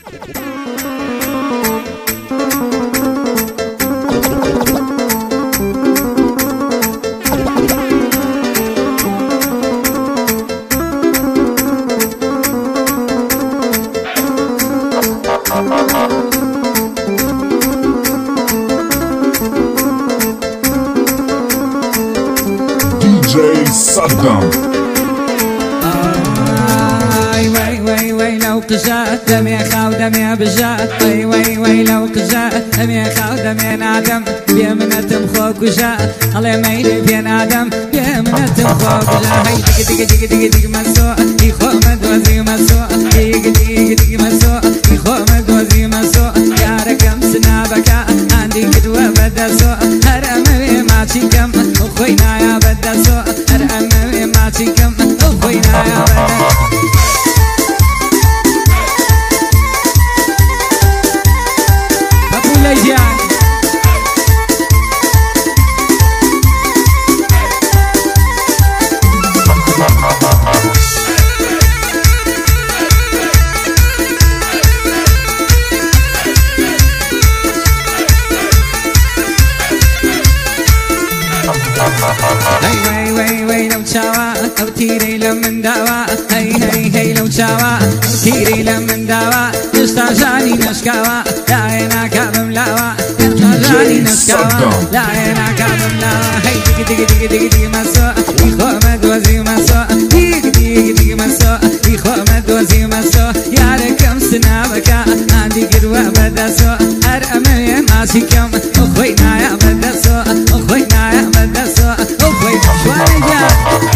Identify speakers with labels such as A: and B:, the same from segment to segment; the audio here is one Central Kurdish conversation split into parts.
A: DJ Saddam.
B: وي لو قجات دمي خاو دمي بجات وي لو قجات دمي خاو دمي نادم بيمنتم خوك وجات الله ميلي بين آدم بيمنتم خوك وجات هي دق دق دق دق دق مسوء يخو مدوزي مسوء دق دق دق مسوء يخو مدوزي مسوء يا ركم سنابك عندي قدوة بدا سوء هرمي ما تشيكم اخوينا يا بدا سوء هرمي ما تشيكم اخوينا يا بدا وي لو شاوا او تيري لمن داوا هي لو شاوا تيري لمن داوا يستاجاني نشكاوا لا انا كابم لاوا يستاجاني نشكاوا لا انا كابم لاوا هي دق دق دق دق دق مسو يخو مدوزي مسو دق دق دق مسو يخو مدوزي مسو يا ركم سنابك عندي قدوة بدسو ارمي ماسكم اخوينا يا بدسو اخوينا يا بدسو اخوينا شوالي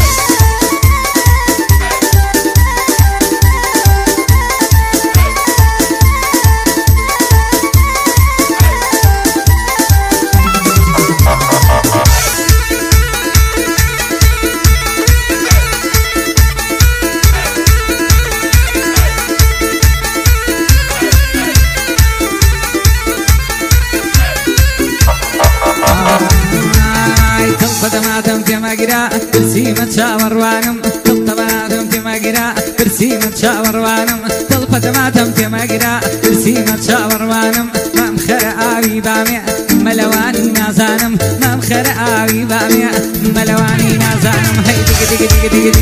B: خدماتهم في مقرا برسيمة شاور وانم خدماتهم في مقرا برسيمة شاور وانم خدماتهم في مقرا برسيمة شاور وانم ممخر آوي بامع ملواني نازانم ممخر آوي بامع ملواني نازانم هي دق دق دق دق